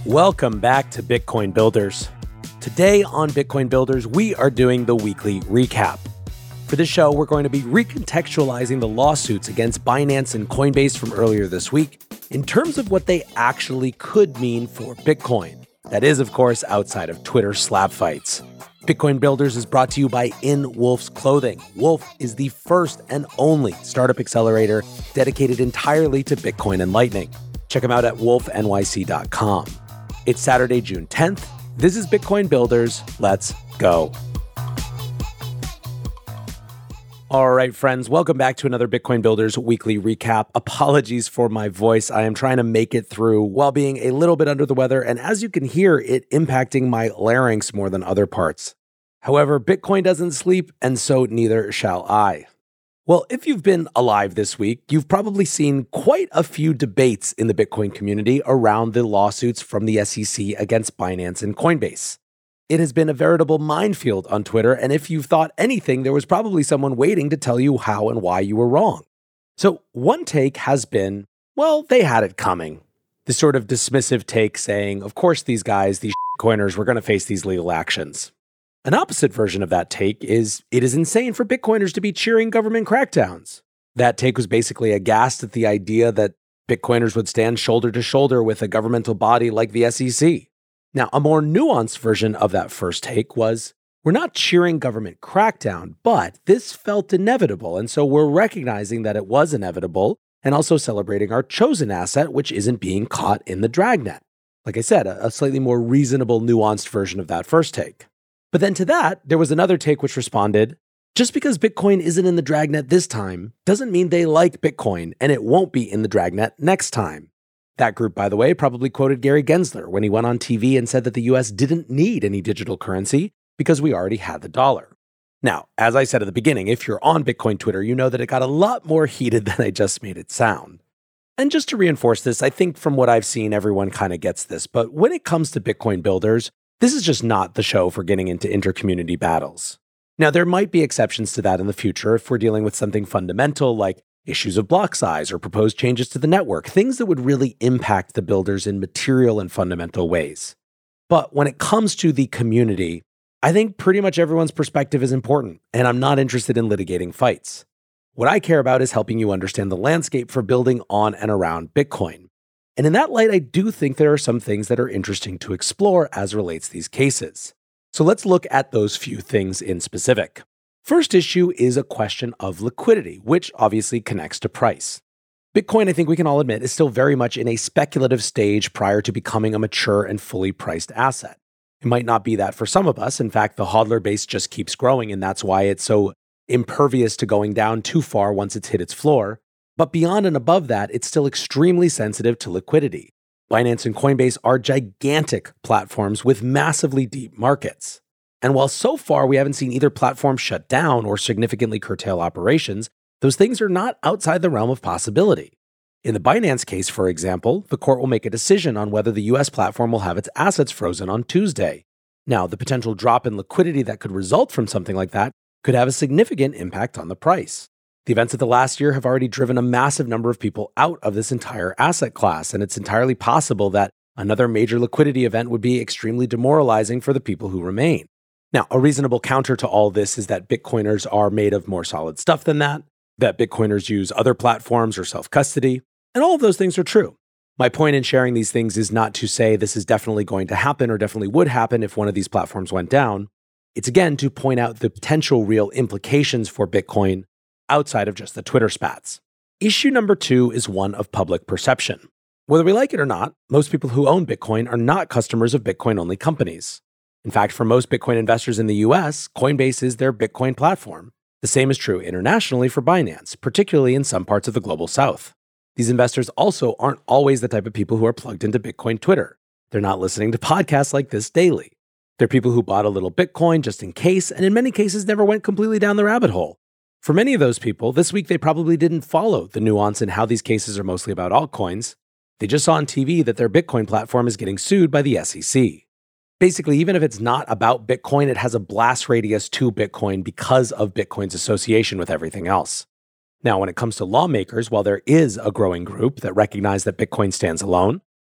Welcome back to Bitcoin Builders. Today on Bitcoin Builders, we are doing the weekly recap. For this show, we're going to be recontextualizing the lawsuits against Binance and Coinbase from earlier this week in terms of what they actually could mean for Bitcoin. That is, of course, outside of Twitter slap fights. Bitcoin Builders is brought to you by In Wolf's Clothing. Wolf is the first and only startup accelerator dedicated entirely to Bitcoin and Lightning. Check them out at wolfnyc.com. It's Saturday, June 10th. This is Bitcoin Builders. Let's go. All right, friends, welcome back to another Bitcoin Builders weekly recap. Apologies for my voice. I am trying to make it through while being a little bit under the weather, and as you can hear, it impacting my larynx more than other parts. However, Bitcoin doesn't sleep, and so neither shall I. Well, if you've been alive this week, you've probably seen quite a few debates in the Bitcoin community around the lawsuits from the SEC against Binance and Coinbase. It has been a veritable minefield on Twitter, and if you've thought anything, there was probably someone waiting to tell you how and why you were wrong. So one take has been, well, they had it coming. This sort of dismissive take saying, of course these guys, these coiners, were going to face these legal actions. An opposite version of that take is, it is insane for Bitcoiners to be cheering government crackdowns. That take was basically aghast at the idea that Bitcoiners would stand shoulder to shoulder with a governmental body like the SEC. Now, a more nuanced version of that first take was, we're not cheering government crackdown, but this felt inevitable, and so we're recognizing that it was inevitable and also celebrating our chosen asset, which isn't being caught in the dragnet. Like I said, a slightly more reasonable, nuanced version of that first take. But then to that, there was another take which responded, just because Bitcoin isn't in the dragnet this time doesn't mean they like Bitcoin and it won't be in the dragnet next time. That group, by the way, probably quoted Gary Gensler when he went on TV and said that the US didn't need any digital currency because we already had the dollar. Now, as I said at the beginning, if you're on Bitcoin Twitter, you know that it got a lot more heated than I just made it sound. And just to reinforce this, I think from what I've seen, everyone kind of gets this. But when it comes to Bitcoin builders, this is just not the show for getting into inter-community battles. Now, there might be exceptions to that in the future if we're dealing with something fundamental like issues of block size or proposed changes to the network, things that would really impact the builders in material and fundamental ways. But when it comes to the community, I think pretty much everyone's perspective is important, and I'm not interested in litigating fights. What I care about is helping you understand the landscape for building on and around Bitcoin. And in that light, I do think there are some things that are interesting to explore as relates to these cases. So let's look at those few things in specific. First issue is a question of liquidity, which obviously connects to price. Bitcoin, I think we can all admit, is still very much in a speculative stage prior to becoming a mature and fully priced asset. It might not be that for some of us. In fact, the hodler base just keeps growing, and that's why it's so impervious to going down too far once it's hit its floor. But beyond and above that, it's still extremely sensitive to liquidity. Binance and Coinbase are gigantic platforms with massively deep markets. And while so far we haven't seen either platform shut down or significantly curtail operations, those things are not outside the realm of possibility. In the Binance case, for example, the court will make a decision on whether the US platform will have its assets frozen on Tuesday. Now, the potential drop in liquidity that could result from something like that could have a significant impact on the price. The events of the last year have already driven a massive number of people out of this entire asset class, and it's entirely possible that another major liquidity event would be extremely demoralizing for the people who remain. Now, a reasonable counter to all this is that Bitcoiners are made of more solid stuff than that Bitcoiners use other platforms or self-custody, and all of those things are true. My point in sharing these things is not to say this is definitely going to happen or definitely would happen if one of these platforms went down. It's again to point out the potential real implications for Bitcoin outside of just the Twitter spats. Issue number 2 is one of public perception. Whether we like it or not, most people who own Bitcoin are not customers of Bitcoin-only companies. In fact, for most Bitcoin investors in the US, Coinbase is their Bitcoin platform. The same is true internationally for Binance, particularly in some parts of the global south. These investors also aren't always the type of people who are plugged into Bitcoin Twitter. They're not listening to podcasts like this daily. They're people who bought a little Bitcoin just in case, and in many cases never went completely down the rabbit hole. For many of those people, this week they probably didn't follow the nuance in how these cases are mostly about altcoins. They just saw on TV that their Bitcoin platform is getting sued by the SEC. Basically, even if it's not about Bitcoin, it has a blast radius to Bitcoin because of Bitcoin's association with everything else. Now, when it comes to lawmakers, while there is a growing group that recognize that Bitcoin stands alone,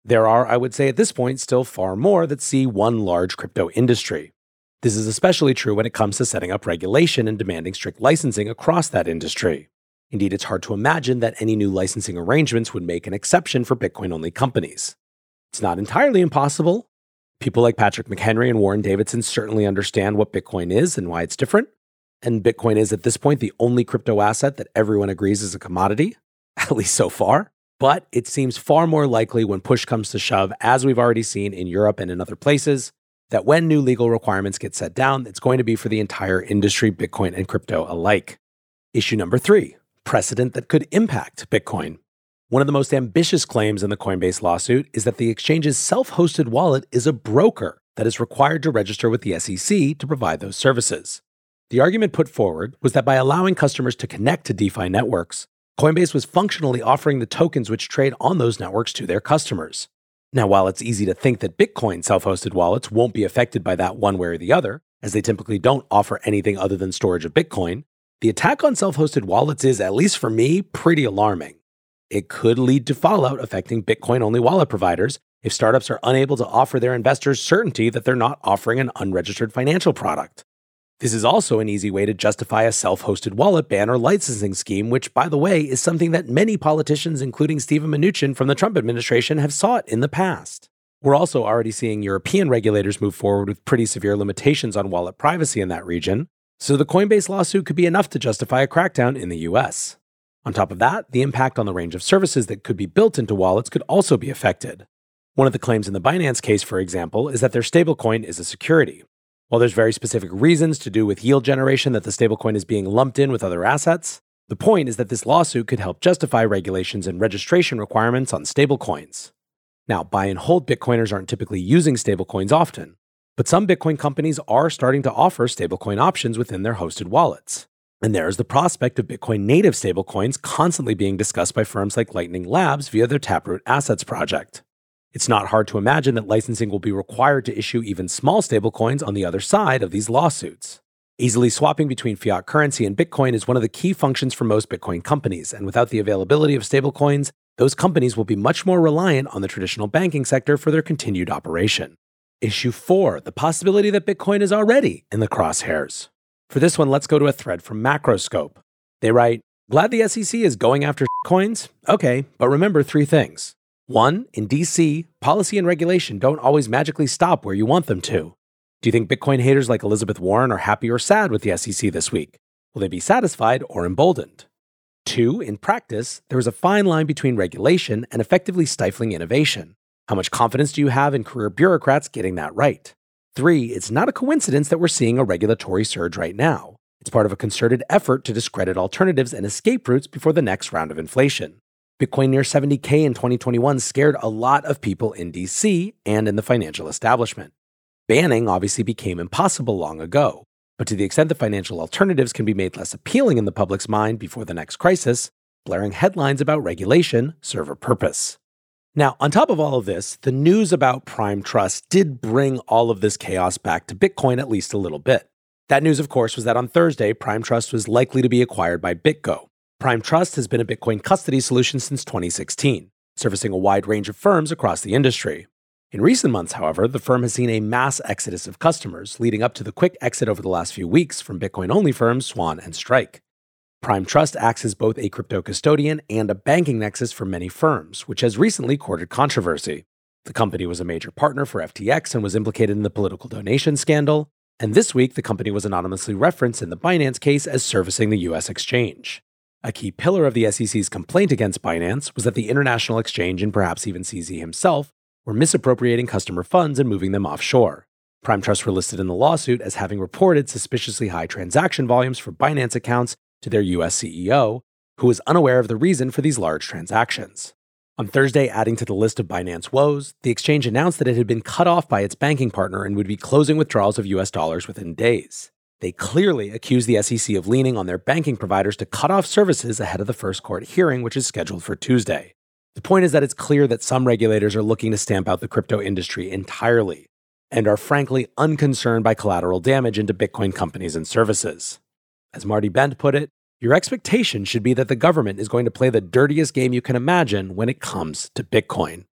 There are, I would say at this point, still far more that see one large crypto industry. This is especially true when it comes to setting up regulation and demanding strict licensing across that industry. Indeed, it's hard to imagine that any new licensing arrangements would make an exception for Bitcoin-only companies. It's not entirely impossible. People like Patrick McHenry and Warren Davidson certainly understand what Bitcoin is and why it's different. And Bitcoin is, at this point, the only crypto asset that everyone agrees is a commodity, at least so far. But it seems far more likely when push comes to shove, as we've already seen in Europe and in other places, that when new legal requirements get set down, it's going to be for the entire industry, Bitcoin and crypto alike. Issue number 3, precedent that could impact Bitcoin. One of the most ambitious claims in the Coinbase lawsuit is that the exchange's self-hosted wallet is a broker that is required to register with the SEC to provide those services. The argument put forward was that by allowing customers to connect to DeFi networks, Coinbase was functionally offering the tokens which trade on those networks to their customers. Now, while it's easy to think that Bitcoin self-hosted wallets won't be affected by that one way or the other, as they typically don't offer anything other than storage of Bitcoin, the attack on self-hosted wallets is, at least for me, pretty alarming. It could lead to fallout affecting Bitcoin-only wallet providers if startups are unable to offer their investors certainty that they're not offering an unregistered financial product. This is also an easy way to justify a self-hosted wallet ban or licensing scheme, which, by the way, is something that many politicians, including Steven Mnuchin from the Trump administration, have sought in the past. We're also already seeing European regulators move forward with pretty severe limitations on wallet privacy in that region, so the Coinbase lawsuit could be enough to justify a crackdown in the US. On top of that, the impact on the range of services that could be built into wallets could also be affected. One of the claims in the Binance case, for example, is that their stablecoin is a security. While there's very specific reasons to do with yield generation that the stablecoin is being lumped in with other assets, the point is that this lawsuit could help justify regulations and registration requirements on stablecoins. Now, buy and hold Bitcoiners aren't typically using stablecoins often, but some Bitcoin companies are starting to offer stablecoin options within their hosted wallets. And there is the prospect of Bitcoin native stablecoins constantly being discussed by firms like Lightning Labs via their Taproot Assets project. It's not hard to imagine that licensing will be required to issue even small stablecoins on the other side of these lawsuits. Easily swapping between fiat currency and Bitcoin is one of the key functions for most Bitcoin companies, and without the availability of stablecoins, those companies will be much more reliant on the traditional banking sector for their continued operation. Issue 4, the possibility that Bitcoin is already in the crosshairs. For this one, let's go to a thread from Macroscope. They write, "Glad the SEC is going after coins? Okay, but remember 3 things. 1, in DC, policy and regulation don't always magically stop where you want them to. Do you think Bitcoin haters like Elizabeth Warren are happy or sad with the SEC this week? Will they be satisfied or emboldened? 2, in practice, there is a fine line between regulation and effectively stifling innovation. How much confidence do you have in career bureaucrats getting that right? 3, it's not a coincidence that we're seeing a regulatory surge right now. It's part of a concerted effort to discredit alternatives and escape routes before the next round of inflation. Bitcoin near 70K in 2021 scared a lot of people in DC and in the financial establishment. Banning obviously became impossible long ago, but to the extent that financial alternatives can be made less appealing in the public's mind before the next crisis, blaring headlines about regulation serve a purpose. Now, on top of all of this, the news about Prime Trust did bring all of this chaos back to Bitcoin at least a little bit. That news, of course, was that on Thursday, Prime Trust was likely to be acquired by BitGo. Prime Trust has been a Bitcoin custody solution since 2016, servicing a wide range of firms across the industry. In recent months, however, the firm has seen a mass exodus of customers, leading up to the quick exit over the last few weeks from Bitcoin-only firms Swan and Strike. Prime Trust acts as both a crypto custodian and a banking nexus for many firms, which has recently courted controversy. The company was a major partner for FTX and was implicated in the political donation scandal, and this week the company was anonymously referenced in the Binance case as servicing the US exchange. A key pillar of the SEC's complaint against Binance was that the international exchange and perhaps even CZ himself were misappropriating customer funds and moving them offshore. Prime Trust were listed in the lawsuit as having reported suspiciously high transaction volumes for Binance accounts to their US CEO, who was unaware of the reason for these large transactions. On Thursday, adding to the list of Binance woes, the exchange announced that it had been cut off by its banking partner and would be closing withdrawals of US dollars within days. They clearly accused the SEC of leaning on their banking providers to cut off services ahead of the first court hearing, which is scheduled for Tuesday. The point is that it's clear that some regulators are looking to stamp out the crypto industry entirely and are frankly unconcerned by collateral damage into Bitcoin companies and services. As Marty Bent put it, your expectation should be that the government is going to play the dirtiest game you can imagine when it comes to Bitcoin.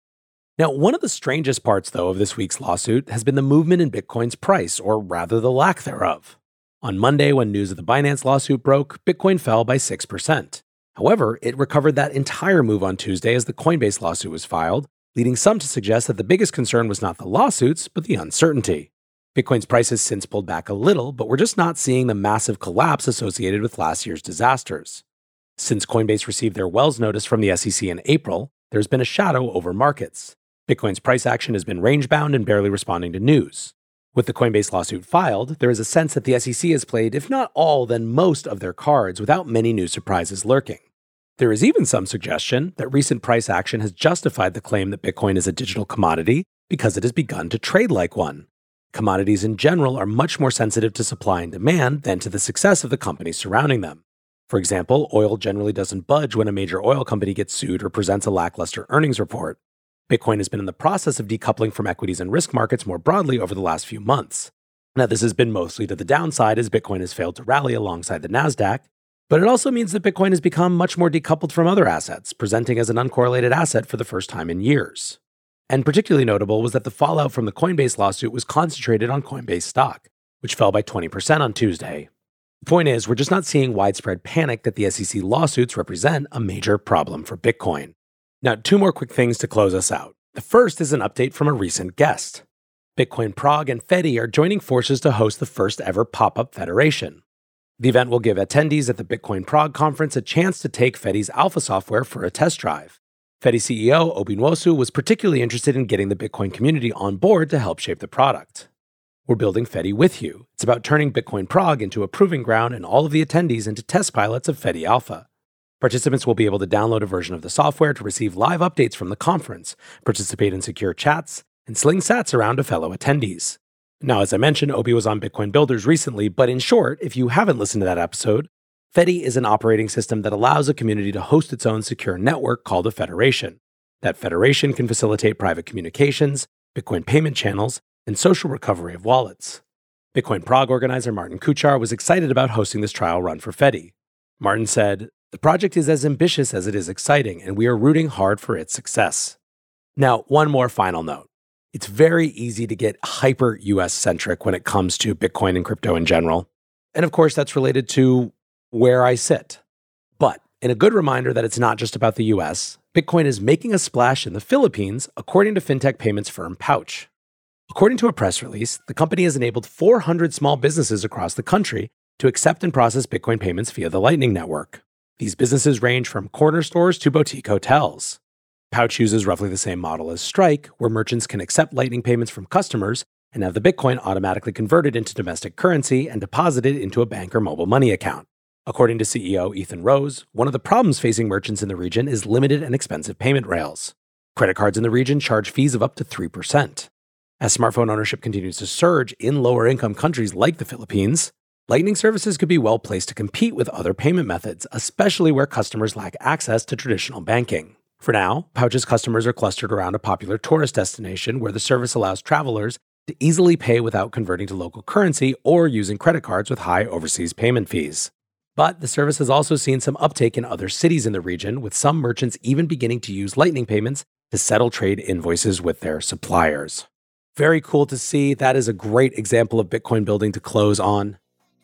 Now, one of the strangest parts, though, of this week's lawsuit has been the movement in Bitcoin's price, or rather the lack thereof. On Monday, when news of the Binance lawsuit broke, Bitcoin fell by 6%. However, it recovered that entire move on Tuesday as the Coinbase lawsuit was filed, leading some to suggest that the biggest concern was not the lawsuits, but the uncertainty. Bitcoin's price has since pulled back a little, but we're just not seeing the massive collapse associated with last year's disasters. Since Coinbase received their Wells notice from the SEC in April, there's been a shadow over markets. Bitcoin's price action has been range-bound and barely responding to news. With the Coinbase lawsuit filed, there is a sense that the SEC has played, if not all, then most of their cards without many new surprises lurking. There is even some suggestion that recent price action has justified the claim that Bitcoin is a digital commodity because it has begun to trade like one. Commodities in general are much more sensitive to supply and demand than to the success of the companies surrounding them. For example, oil generally doesn't budge when a major oil company gets sued or presents a lackluster earnings report. Bitcoin has been in the process of decoupling from equities and risk markets more broadly over the last few months. Now, this has been mostly to the downside as Bitcoin has failed to rally alongside the Nasdaq, but it also means that Bitcoin has become much more decoupled from other assets, presenting as an uncorrelated asset for the first time in years. And particularly notable was that the fallout from the Coinbase lawsuit was concentrated on Coinbase stock, which fell by 20% on Tuesday. The point is, we're just not seeing widespread panic that the SEC lawsuits represent a major problem for Bitcoin. Now, two more quick things to close us out. The first is an update from a recent guest. Bitcoin Prague and Fedi are joining forces to host the first ever pop-up federation. The event will give attendees at the Bitcoin Prague conference a chance to take Fedi's alpha software for a test drive. Fedi CEO Obi Nwosu was particularly interested in getting the Bitcoin community on board to help shape the product. We're building Fedi with you. It's about turning Bitcoin Prague into a proving ground and all of the attendees into test pilots of Fedi Alpha. Participants will be able to download a version of the software to receive live updates from the conference, participate in secure chats, and sling sats around to fellow attendees. Now, as I mentioned, Obi was on Bitcoin Builders recently, but in short, if you haven't listened to that episode, Fedi is an operating system that allows a community to host its own secure network called a federation. That federation can facilitate private communications, Bitcoin payment channels, and social recovery of wallets. Bitcoin Prague organizer Martin Kuchar was excited about hosting this trial run for Fedi. Martin said, "The project is as ambitious as it is exciting, and we are rooting hard for its success." Now, one more final note. It's very easy to get hyper US-centric when it comes to Bitcoin and crypto in general. And of course, that's related to where I sit. But in a good reminder that it's not just about the US, Bitcoin is making a splash in the Philippines, according to fintech payments firm Pouch. According to a press release, the company has enabled 400 small businesses across the country to accept and process Bitcoin payments via the Lightning Network. These businesses range from corner stores to boutique hotels. Pouch uses roughly the same model as Strike, where merchants can accept Lightning payments from customers and have the Bitcoin automatically converted into domestic currency and deposited into a bank or mobile money account. According to CEO Ethan Rose, one of the problems facing merchants in the region is limited and expensive payment rails. Credit cards in the region charge fees of up to 3%. As smartphone ownership continues to surge in lower-income countries like the Philippines, Lightning services could be well placed to compete with other payment methods, especially where customers lack access to traditional banking. For now, Pouch's customers are clustered around a popular tourist destination where the service allows travelers to easily pay without converting to local currency or using credit cards with high overseas payment fees. But the service has also seen some uptake in other cities in the region, with some merchants even beginning to use Lightning payments to settle trade invoices with their suppliers. Very cool to see. That is a great example of Bitcoin building to close on.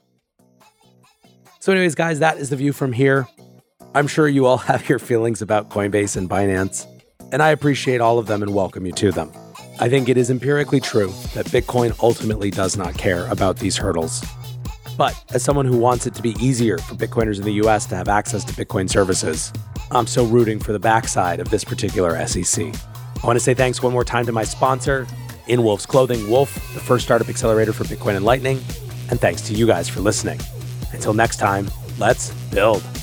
So anyways, guys, that is the view from here. I'm sure you all have your feelings about Coinbase and Binance, and I appreciate all of them and welcome you to them. I think it is empirically true that Bitcoin ultimately does not care about these hurdles. But as someone who wants it to be easier for Bitcoiners in the US to have access to Bitcoin services, I'm so rooting for the backside of this particular SEC. I want to say thanks one more time to my sponsor, In Wolf's Clothing, Wolf, the first startup accelerator for Bitcoin and Lightning, and thanks to you guys for listening. Until next time, let's build.